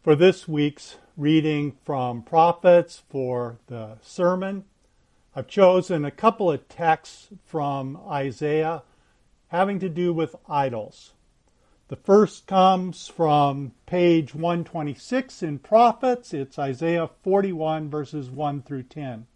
For this week's reading from Prophets for the sermon, I've chosen a couple of texts from Isaiah having to do with idols. The first comes from page 126 in Prophets. It's Isaiah 41 verses 1 through 10.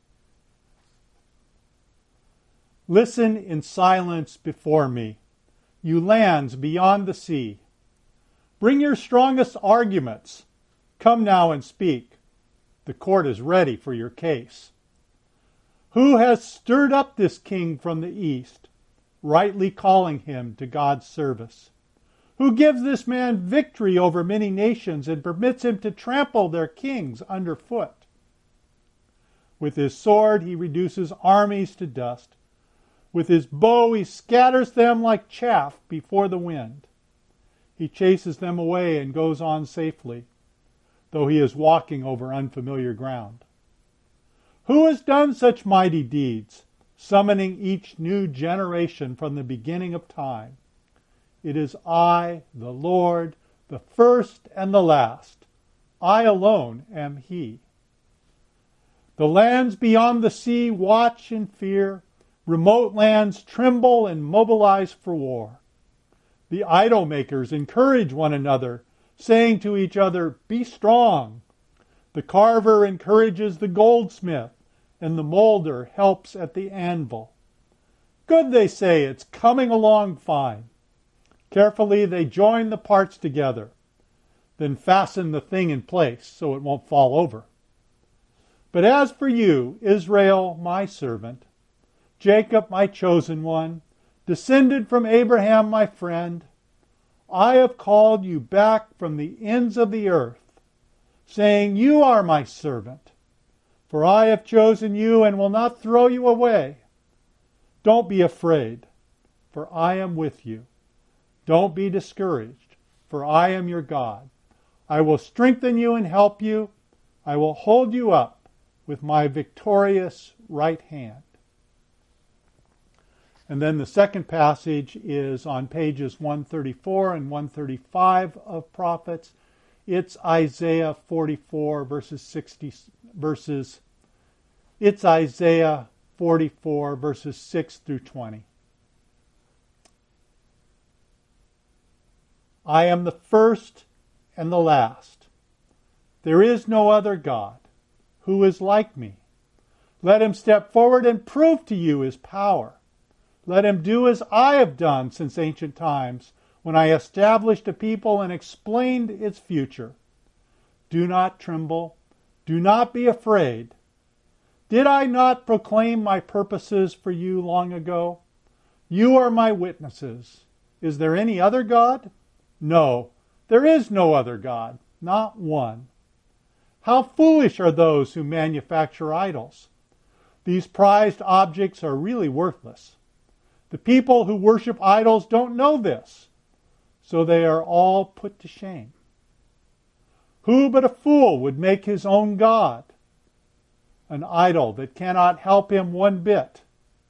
Listen in silence before me, you lands beyond the sea. Bring your strongest arguments. Come now and speak. The court is ready for your case. Who has stirred up this king from the east, rightly calling him to God's service? Who gives this man victory over many nations and permits him to trample their kings underfoot? With his sword he reduces armies to dust. With his bow he scatters them like chaff before the wind. He chases them away and goes on safely, though he is walking over unfamiliar ground. Who has done such mighty deeds, summoning each new generation from the beginning of time? It is I, the Lord, the first and the last. I alone am he. The lands beyond the sea watch in fear. Remote lands tremble and mobilize for war. The idol makers encourage one another, saying to each other, "Be strong." The carver encourages the goldsmith, and the molder helps at the anvil. Good, they say, it's coming along fine. Carefully they join the parts together, then fasten the thing in place so it won't fall over. But as for you, Israel, my servant, Jacob, my chosen one, descended from Abraham, my friend, I have called you back from the ends of the earth, saying, you are my servant, for I have chosen you and will not throw you away. Don't be afraid, for I am with you. Don't be discouraged, for I am your God. I will strengthen you and help you. I will hold you up with my victorious right hand. And then the second passage is on pages 134 and 135 of Prophets. It's Isaiah 44 It's Isaiah 44 verses 6 through 20. I am the first and the last. There is no other God who is like me. Let him step forward and prove to you his power. Let him do as I have done since ancient times, when I established a people and explained its future. Do not tremble. Do not be afraid. Did I not proclaim my purposes for you long ago? You are my witnesses. Is there any other God? No, there is no other God, not one. How foolish are those who manufacture idols. These prized objects are really worthless. The people who worship idols don't know this, so they are all put to shame. Who but a fool would make his own God? An idol that cannot help him one bit.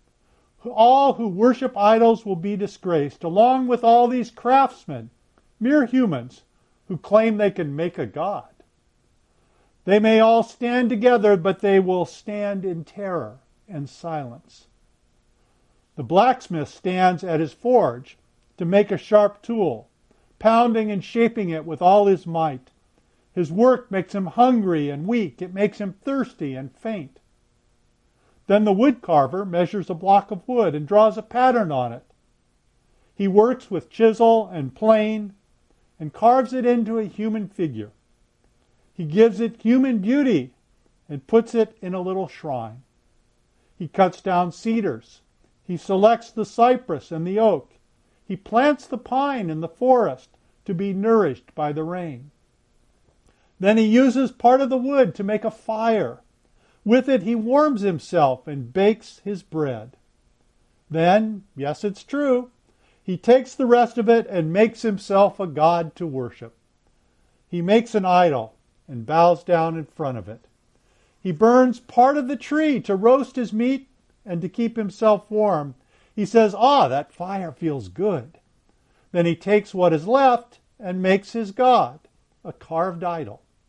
All who worship idols will be disgraced, along with all these craftsmen, mere humans, who claim they can make a god. They may all stand together, but they will stand in terror and silence. The blacksmith stands at his forge to make a sharp tool, pounding and shaping it with all his might. His work makes him hungry and weak. It makes him thirsty and faint. Then the wood carver measures a block of wood and draws a pattern on it. He works with chisel and plane and carves it into a human figure. He gives it human beauty and puts it in a little shrine. He cuts down cedars. He selects the cypress and the oak. He plants the pine in the forest to be nourished by the rain. Then he uses part of the wood to make a fire. With it he warms himself and bakes his bread. Then, yes, it's true, he takes the rest of it and makes himself a god to worship. He makes an idol and bows down in front of it. He burns part of the tree to roast his meat and to keep himself warm. He says, that fire feels good. Then he takes what is left and makes his god, a carved idol.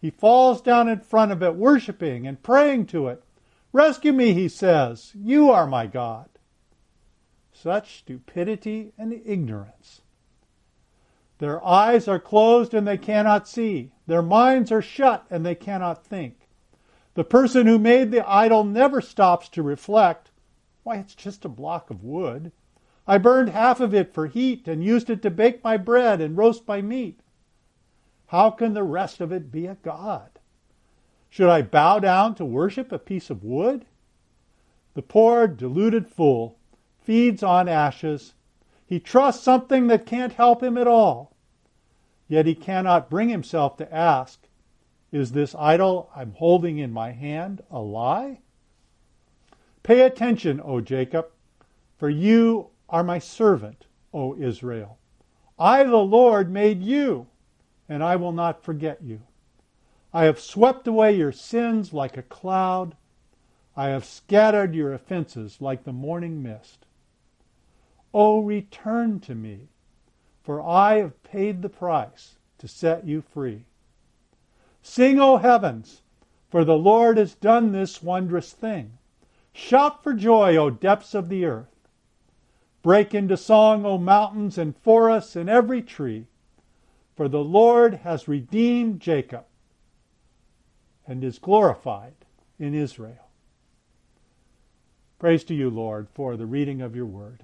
He falls down in front of it, worshiping and praying to it. Rescue me, he says. You are my God. Such stupidity and ignorance. Their eyes are closed and they cannot see. Their minds are shut and they cannot think. The person who made the idol never stops to reflect. Why, it's just a block of wood. I burned half of it for heat and used it to bake my bread and roast my meat. How can the rest of it be a god? Should I bow down to worship a piece of wood? The poor, deluded fool feeds on ashes. He trusts something that can't help him at all. Yet he cannot bring himself to ask, is this idol I'm holding in my hand a lie? Pay attention, O Jacob, for you are my servant, O Israel. I, the Lord, made you, and I will not forget you. I have swept away your sins like a cloud. I have scattered your offenses like the morning mist. O return to me, for I have paid the price to set you free. Sing, O heavens, for the Lord has done this wondrous thing. Shout for joy, O depths of the earth. Break into song, O mountains and forests and every tree, for the Lord has redeemed Jacob and is glorified in Israel. Praise to you, Lord, for the reading of your word.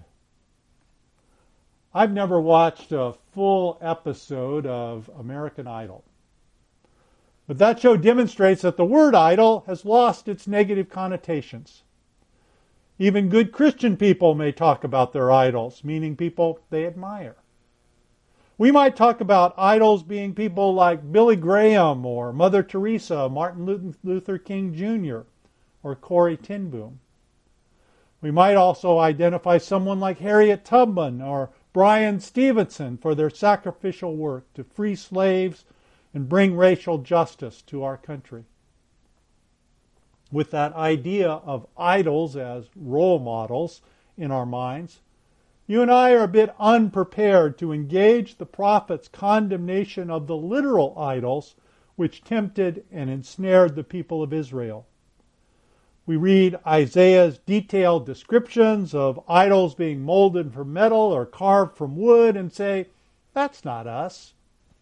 I've never watched a full episode of American Idol. But that show demonstrates that the word idol has lost its negative connotations. Even good Christian people may talk about their idols, meaning people they admire. We might talk about idols being people like Billy Graham or Mother Teresa, Martin Luther King Jr., or Corrie ten Boom. We might also identify someone like Harriet Tubman or Bryan Stevenson for their sacrificial work to free slaves and bring racial justice to our country. With that idea of idols as role models in our minds, you and I are a bit unprepared to engage the prophet's condemnation of the literal idols which tempted and ensnared the people of Israel. We read Isaiah's detailed descriptions of idols being molded from metal or carved from wood and say, that's not us.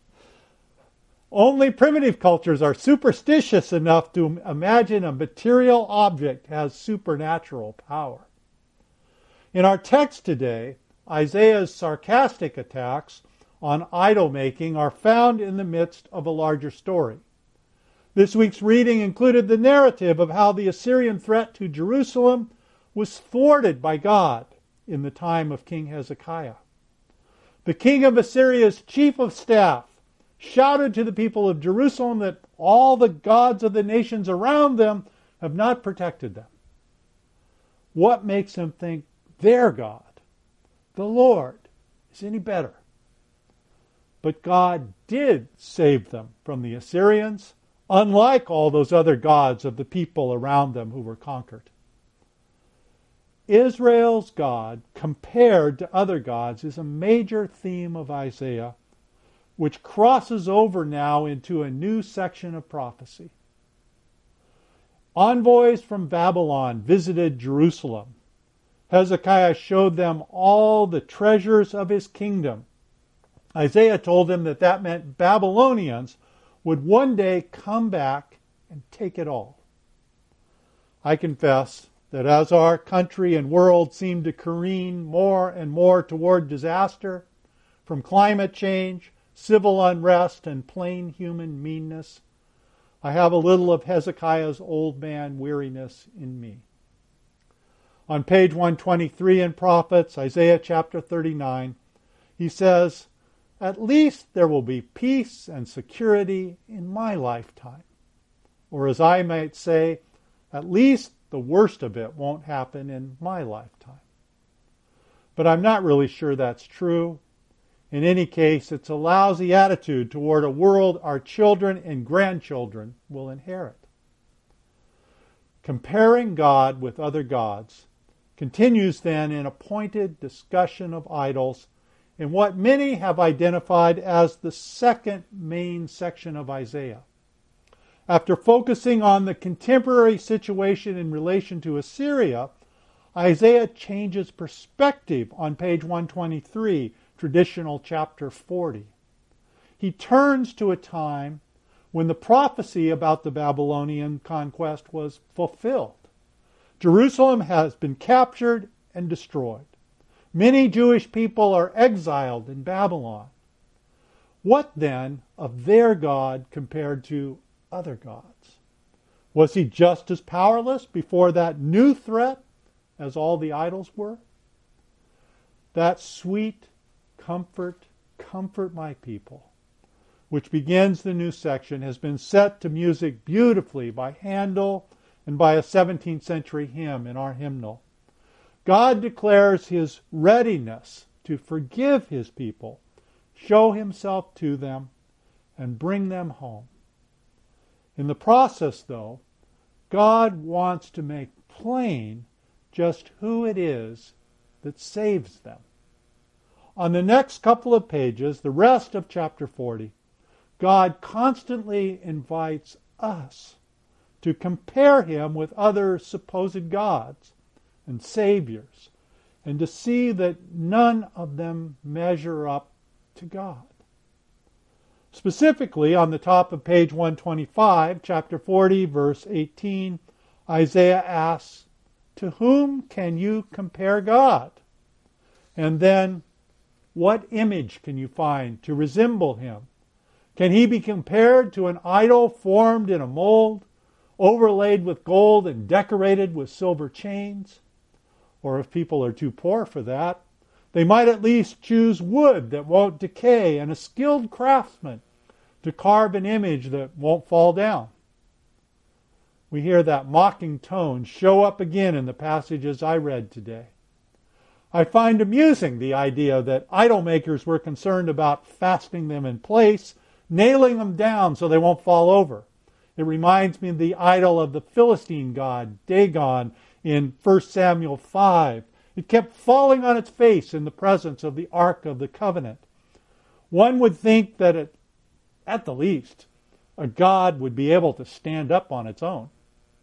Only primitive cultures are superstitious enough to imagine a material object has supernatural power. In our text today, Isaiah's sarcastic attacks on idol making are found in the midst of a larger story. This week's reading included the narrative of how the Assyrian threat to Jerusalem was thwarted by God in the time of King Hezekiah. The king of Assyria's chief of staff shouted to the people of Jerusalem that all the gods of the nations around them have not protected them. What makes them think their God, the Lord, is any better? But God did save them from the Assyrians, unlike all those other gods of the people around them who were conquered. Israel's God, compared to other gods, is a major theme of Isaiah, which crosses over now into a new section of prophecy. Envoys from Babylon visited Jerusalem. Hezekiah showed them all the treasures of his kingdom. Isaiah told them that that meant Babylonians would one day come back and take it all. I confess that as our country and world seem to careen more and more toward disaster, from climate change, civil unrest, and plain human meanness, I have a little of Hezekiah's old man weariness in me. On page 123 in Prophets, Isaiah chapter 39, he says, at least there will be peace and security in my lifetime. Or as I might say, at least the worst of it won't happen in my lifetime. But I'm not really sure that's true. In any case, it's a lousy attitude toward a world our children and grandchildren will inherit. Comparing God with other gods continues then in a pointed discussion of idols in what many have identified as the second main section of Isaiah. After focusing on the contemporary situation in relation to Assyria, Isaiah changes perspective on page 123, traditional chapter 40. He turns to a time when the prophecy about the Babylonian conquest was fulfilled. Jerusalem has been captured and destroyed. Many Jewish people are exiled in Babylon. What then of their God compared to other gods? Was he just as powerless before that new threat as all the idols were? That sweet comfort, comfort my people, which begins the new section, has been set to music beautifully by Handel and by a 17th century hymn in our hymnal. God declares his readiness to forgive his people, show himself to them, and bring them home. In the process, though, God wants to make plain just who it is that saves them. On the next couple of pages, the rest of chapter 40, God constantly invites us to compare him with other supposed gods and saviors, and to see that none of them measure up to God. Specifically, on the top of page 125, chapter 40, verse 18, Isaiah asks, "To whom can you compare God?" And then, what image can you find to resemble him? Can he be compared to an idol formed in a mold, overlaid with gold and decorated with silver chains? Or if people are too poor for that, they might at least choose wood that won't decay and a skilled craftsman to carve an image that won't fall down. We hear that mocking tone show up again in the passages I read today. I find amusing the idea that idol makers were concerned about fastening them in place, nailing them down so they won't fall over. It reminds me of the idol of the Philistine god, Dagon, in 1 Samuel 5. It kept falling on its face in the presence of the Ark of the Covenant. One would think that at the least, a god would be able to stand up on its own.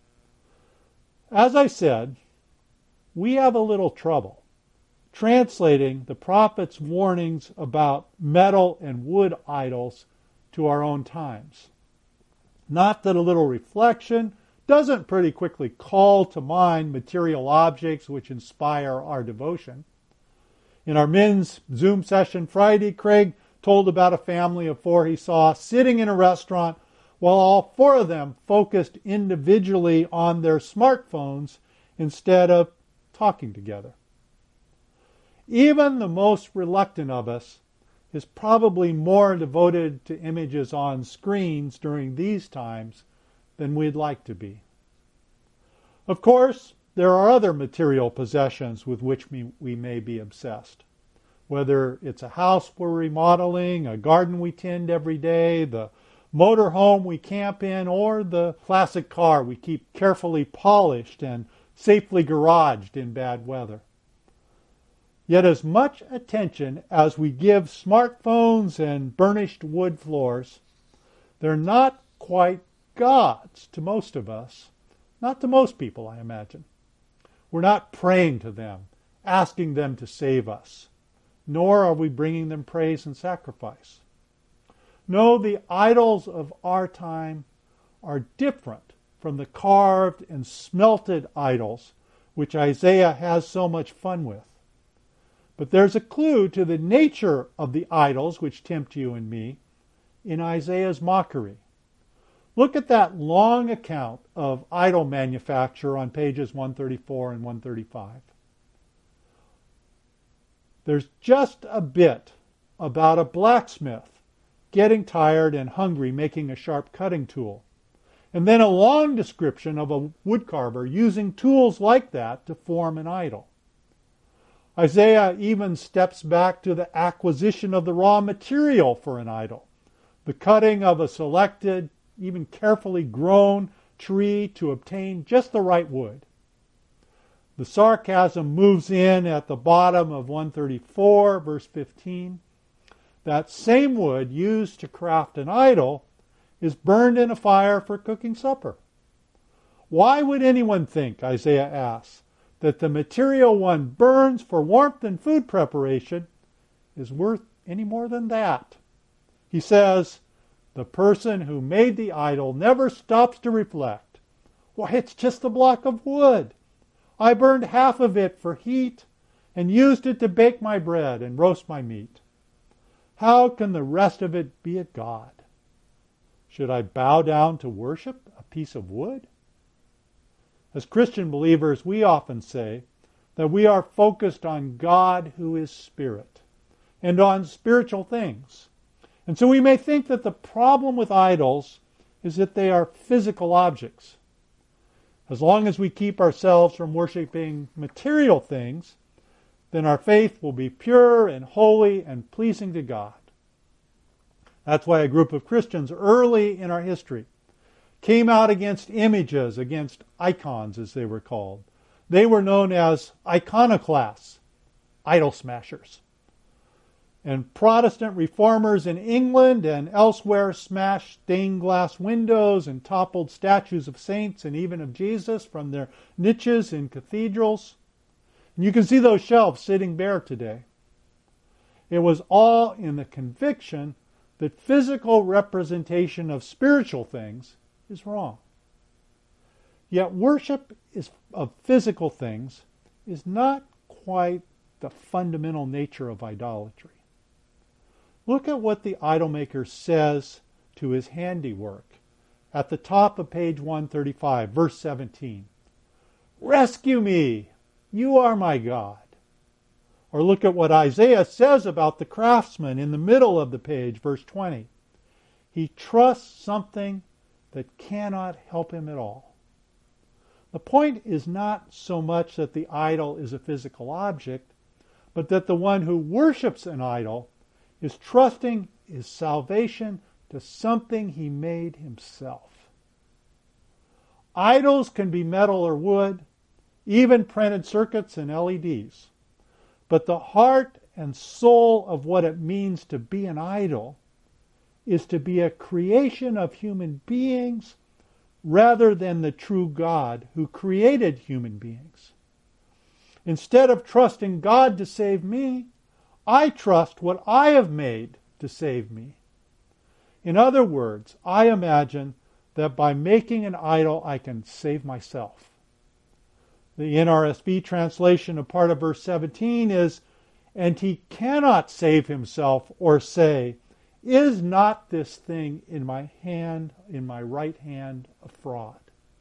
As I said, we have a little trouble translating the prophet's warnings about metal and wood idols to our own times. Not that a little reflection doesn't pretty quickly call to mind material objects which inspire our devotion. In our men's Zoom session Friday, Craig told about a family of 4 he saw sitting in a restaurant while all 4 of them focused individually on their smartphones instead of talking together. Even the most reluctant of us is probably more devoted to images on screens during these times than we'd like to be. Of course, there are other material possessions with which we may be obsessed. Whether it's a house we're remodeling, a garden we tend every day, the motor home we camp in, or the classic car we keep carefully polished and safely garaged in bad weather. Yet as much attention as we give smartphones and burnished wood floors, they're not quite gods to most of us. Not to most people, I imagine. We're not praying to them, asking them to save us, nor are we bringing them praise and sacrifice. No, the idols of our time are different from the carved and smelted idols which Isaiah has so much fun with. But there's a clue to the nature of the idols which tempt you and me in Isaiah's mockery. Look at that long account of idol manufacture on pages 134 and 135. There's just a bit about a blacksmith getting tired and hungry making a sharp cutting tool, and then a long description of a woodcarver using tools like that to form an idol. Isaiah even steps back to the acquisition of the raw material for an idol, the cutting of a selected, even carefully grown tree to obtain just the right wood. The sarcasm moves in at the bottom of 134, verse 15. That same wood used to craft an idol is burned in a fire for cooking supper. Why would anyone think, Isaiah asks, that the material one burns for warmth and food preparation is worth any more than that? He says, the person who made the idol never stops to reflect. Why, it's just a block of wood. I burned half of it for heat and used it to bake my bread and roast my meat. How can the rest of it be a god? Should I bow down to worship a piece of wood? As Christian believers, we often say that we are focused on God who is spirit and on spiritual things. And so we may think that the problem with idols is that they are physical objects. As long as we keep ourselves from worshiping material things, then our faith will be pure and holy and pleasing to God. That's why a group of Christians early in our history came out against images, against icons as they were called. They were known as iconoclasts, idol smashers. And Protestant reformers in England and elsewhere smashed stained glass windows and toppled statues of saints and even of Jesus from their niches in cathedrals. And you can see those shelves sitting bare today. It was all in the conviction that physical representation of spiritual things is wrong. Yet worship of physical things is not quite the fundamental nature of idolatry. Look at what the idol maker says to his handiwork at the top of page 135, verse 17. Rescue me, you are my God. Or look at what Isaiah says about the craftsman in the middle of the page, verse 20. He trusts something that cannot help him at all. The point is not so much that the idol is a physical object, but that the one who worships an idol is trusting his salvation to something he made himself. Idols can be metal or wood, even printed circuits and LEDs. But the heart and soul of what it means to be an idol is to be a creation of human beings rather than the true God who created human beings. Instead of trusting God to save me, I trust what I have made to save me. In other words, I imagine that by making an idol I can save myself. The NRSV translation of part of verse 17 is, and he cannot save himself or say, is not this thing in my hand, in my right hand, a fraud?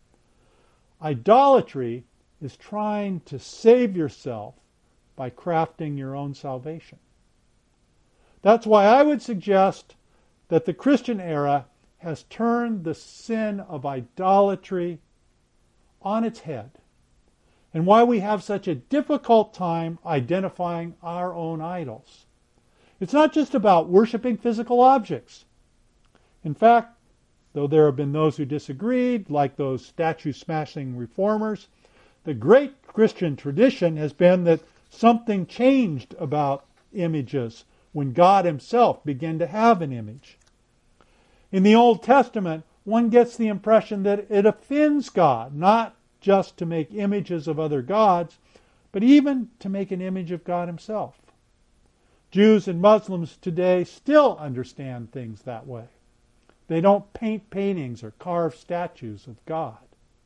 Idolatry is trying to save yourself by crafting your own salvation. That's why I would suggest that the Christian era has turned the sin of idolatry on its head, and why we have such a difficult time identifying our own idols. It's not just about worshiping physical objects. In fact, though there have been those who disagreed, like those statue-smashing reformers, the great Christian tradition has been that something changed about images when God himself began to have an image. In the Old Testament, one gets the impression that it offends God, not just to make images of other gods, but even to make an image of God himself. Jews and Muslims today still understand things that way. They don't paint paintings or carve statues of God.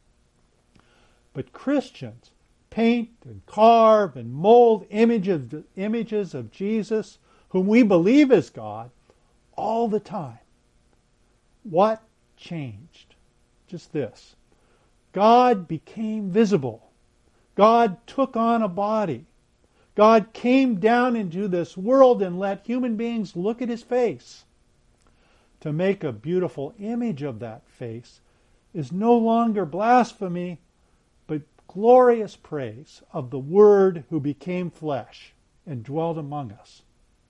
But Christians paint and carve and mold images of Jesus, whom we believe is God, all the time. What changed? Just this. God became visible. God took on a body. God came down into this world and let human beings look at his face. To make a beautiful image of that face is no longer blasphemy, but glorious praise of the Word who became flesh and dwelt among us.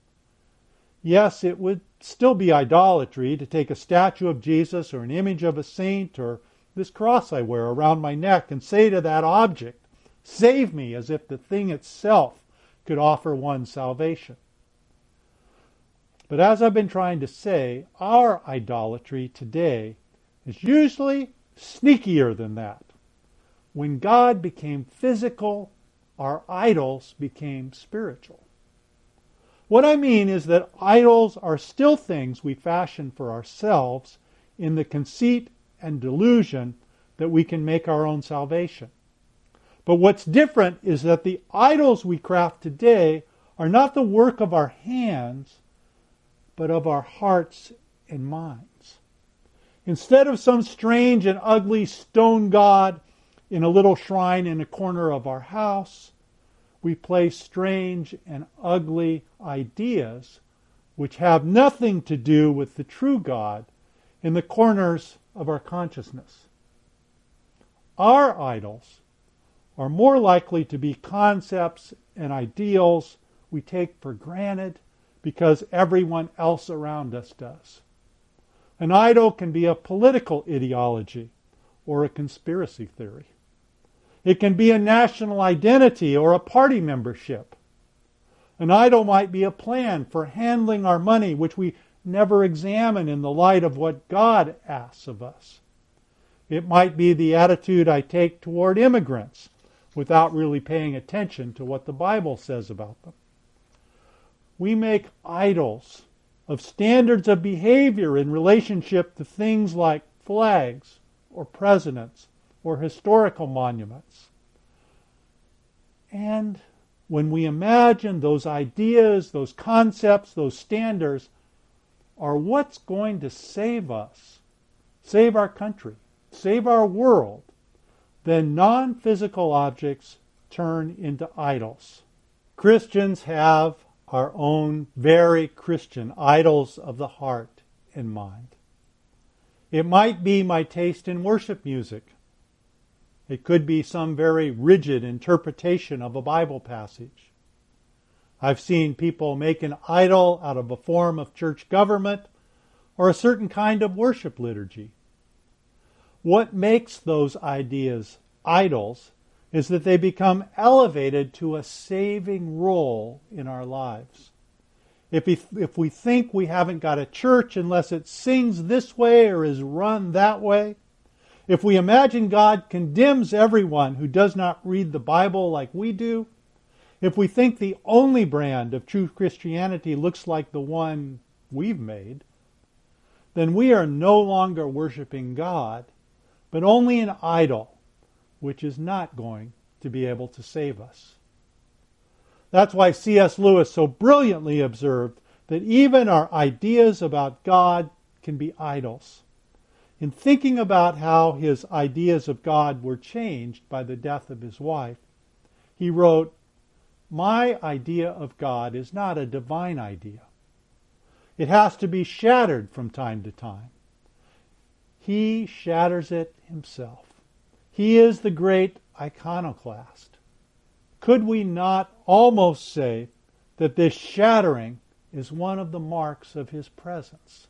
Yes, it would still be idolatry to take a statue of Jesus or an image of a saint or this cross I wear around my neck and say to that object, "Save me," as if the thing itself could offer one salvation. But as I've been trying to say, our idolatry today is usually sneakier than that. When God became physical, our idols became spiritual. What I mean is that idols are still things we fashion for ourselves in the conceit and delusion that we can make our own salvation. But what's different is that the idols we craft today are not the work of our hands, but of our hearts and minds. Instead of some strange and ugly stone god in a little shrine in a corner of our house, we place strange and ugly ideas which have nothing to do with the true God in the corners of our consciousness. Our idols are more likely to be concepts and ideals we take for granted because everyone else around us does. An idol can be a political ideology or a conspiracy theory. It can be a national identity or a party membership. An idol might be a plan for handling our money, which we never examine in the light of what God asks of us. It might be the attitude I take toward immigrants without really paying attention to what the Bible says about them. We make idols of standards of behavior in relationship to things like flags or presidents or historical monuments. And when we imagine those ideas, those concepts, those standards are what's going to save us, save our country, save our world, then non-physical objects turn into idols. Christians have our own very Christian idols of the heart and mind. It might be my taste in worship music. It could be some very rigid interpretation of a Bible passage. I've seen people make an idol out of a form of church government or a certain kind of worship liturgy. What makes those ideas idols is that they become elevated to a saving role in our lives. If we think we haven't got a church unless it sings this way or is run that way, if we imagine God condemns everyone who does not read the Bible like we do, if we think the only brand of true Christianity looks like the one we've made, then we are no longer worshiping God, but only an idol, which is not going to be able to save us. That's why C.S. Lewis so brilliantly observed that even our ideas about God can be idols. In thinking about how his ideas of God were changed by the death of his wife, he wrote, "My idea of God is not a divine idea. It has to be shattered from time to time. He shatters it himself. He is the great iconoclast." Could we not almost say that this shattering is one of the marks of his presence?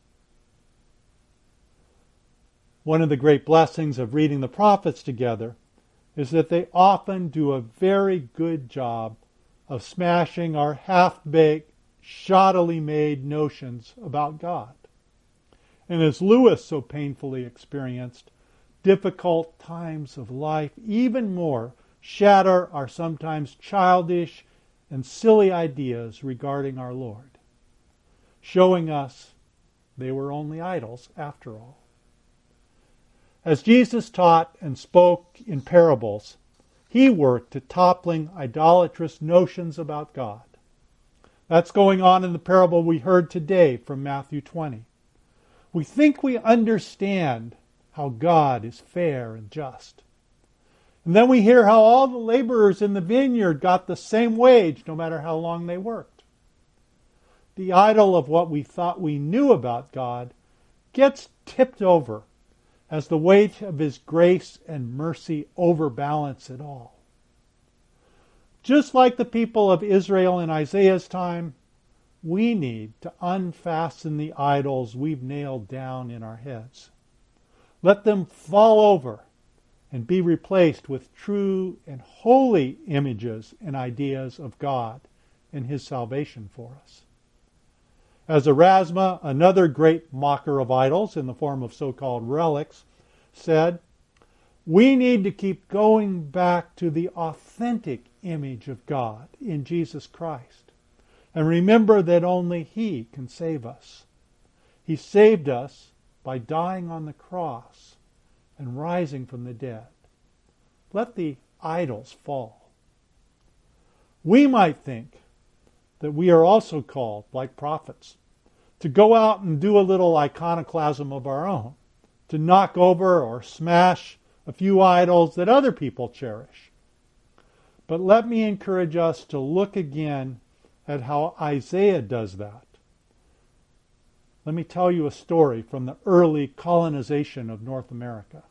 One of the great blessings of reading the prophets together is that they often do a very good job of smashing our half-baked, shoddily made notions about God. And as Lewis so painfully experienced, difficult times of life even more shatter our sometimes childish and silly ideas regarding our Lord, showing us they were only idols after all. As Jesus taught and spoke in parables, he worked at toppling idolatrous notions about God. That's going on in the parable we heard today from Matthew 20. We think we understand how God is fair and just. And then we hear how all the laborers in the vineyard got the same wage no matter how long they worked. The idol of what we thought we knew about God gets tipped over as the weight of his grace and mercy overbalance it all. Just like the people of Israel in Isaiah's time, we need to unfasten the idols we've nailed down in our heads. Let them fall over and be replaced with true and holy images and ideas of God and his salvation for us. As Erasma, another great mocker of idols in the form of so-called relics, said, we need to keep going back to the authentic image of God in Jesus Christ and remember that only He can save us. He saved us by dying on the cross and rising from the dead. Let the idols fall. We might think that we are also called, like prophets, to go out and do a little iconoclasm of our own, to knock over or smash a few idols that other people cherish. But let me encourage us to look again at how Isaiah does that. Let me tell you a story from the early colonization of North America.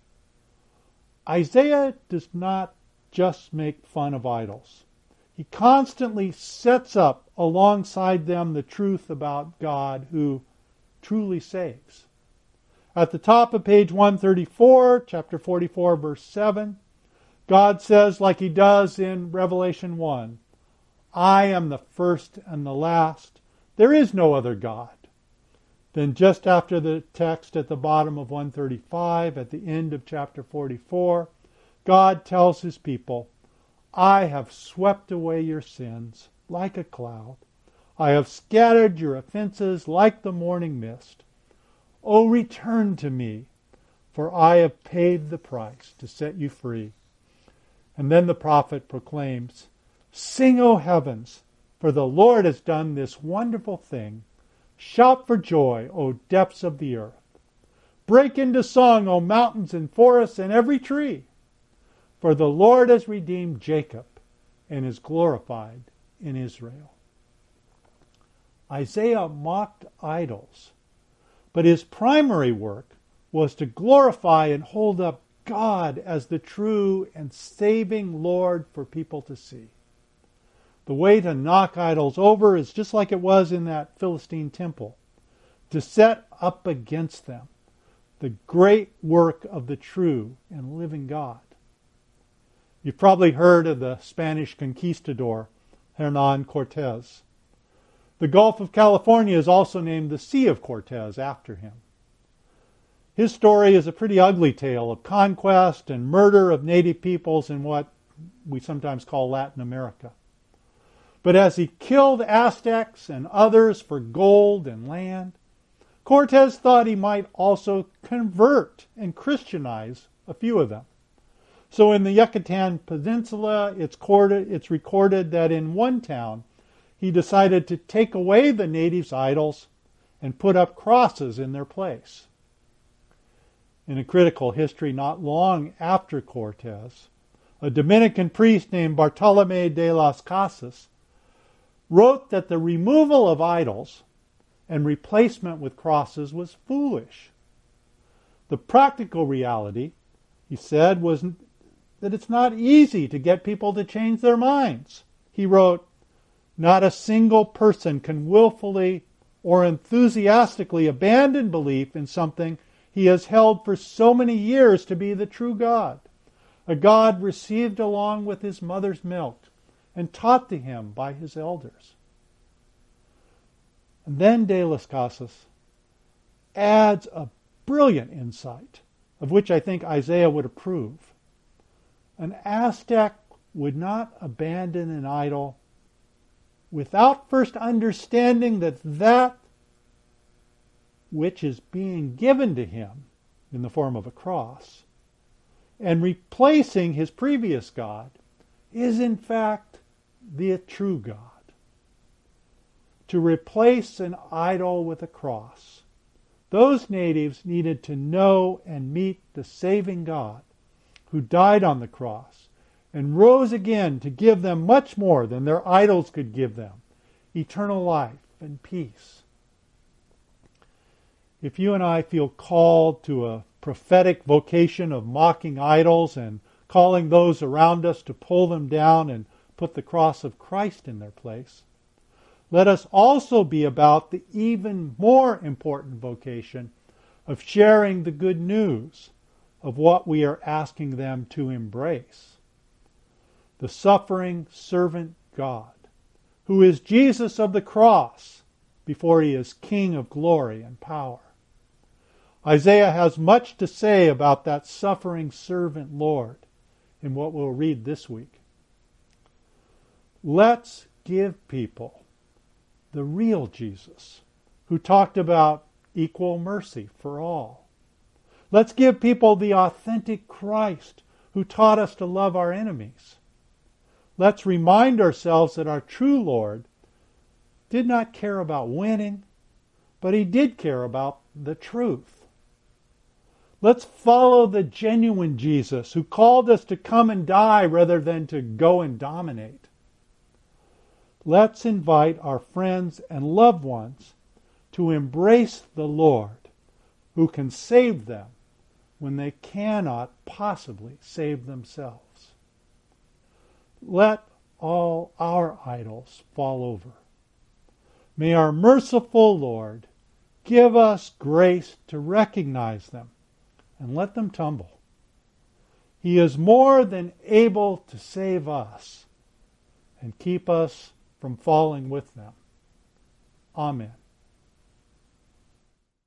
Isaiah does not just make fun of idols. He constantly sets up alongside them the truth about God who truly saves. At the top of page 134, chapter 44, verse 7, God says, like He does in Revelation 1, I am the first and the last. There is no other God. Then just after the text at the bottom of 135, at the end of chapter 44, God tells His people, I have swept away your sins like a cloud. I have scattered your offenses like the morning mist. O return to me, for I have paid the price to set you free. And then the prophet proclaims, sing, O heavens, for the Lord has done this wonderful thing. Shout for joy, O depths of the earth. Break into song, O mountains and forests and every tree. For the Lord has redeemed Jacob and is glorified in Israel. Isaiah mocked idols, but his primary work was to glorify and hold up God as the true and saving Lord for people to see. The way to knock idols over is just like it was in that Philistine temple, to set up against them the great work of the true and living God. You've probably heard of the Spanish conquistador, Hernán Cortés. The Gulf of California is also named the Sea of Cortés after him. His story is a pretty ugly tale of conquest and murder of native peoples in what we sometimes call Latin America. But as he killed Aztecs and others for gold and land, Cortés thought he might also convert and Christianize a few of them. So in the Yucatan Peninsula, it's recorded that in one town, he decided to take away the natives' idols and put up crosses in their place. In a critical history not long after Cortés, a Dominican priest named Bartolomé de las Casas wrote that the removal of idols and replacement with crosses was foolish. The practical reality, he said, was that it's not easy to get people to change their minds. He wrote, not a single person can willfully or enthusiastically abandon belief in something he has held for so many years to be the true God, a God received along with his mother's milk and taught to him by his elders. And then De las Casas adds a brilliant insight, of which I think Isaiah would approve. An Aztec would not abandon an idol without first understanding that that which is being given to him in the form of a cross and replacing his previous God is in fact the true God. To replace an idol with a cross, those natives needed to know and meet the saving God who died on the cross and rose again to give them much more than their idols could give them, eternal life and peace. If you and I feel called to a prophetic vocation of mocking idols and calling those around us to pull them down and put the cross of Christ in their place, let us also be about the even more important vocation of sharing the good news of what we are asking them to embrace. The suffering servant God, who is Jesus of the cross, before he is King of glory and power. Isaiah has much to say about that suffering servant Lord in what we'll read this week. Let's give people the real Jesus who talked about equal mercy for all. Let's give people the authentic Christ who taught us to love our enemies. Let's remind ourselves that our true Lord did not care about winning, but he did care about the truth. Let's follow the genuine Jesus who called us to come and die rather than to go and dominate. Let's invite our friends and loved ones to embrace the Lord who can save them when they cannot possibly save themselves. Let all our idols fall over. May our merciful Lord give us grace to recognize them and let them tumble. He is more than able to save us and keep us from falling with them. Amen.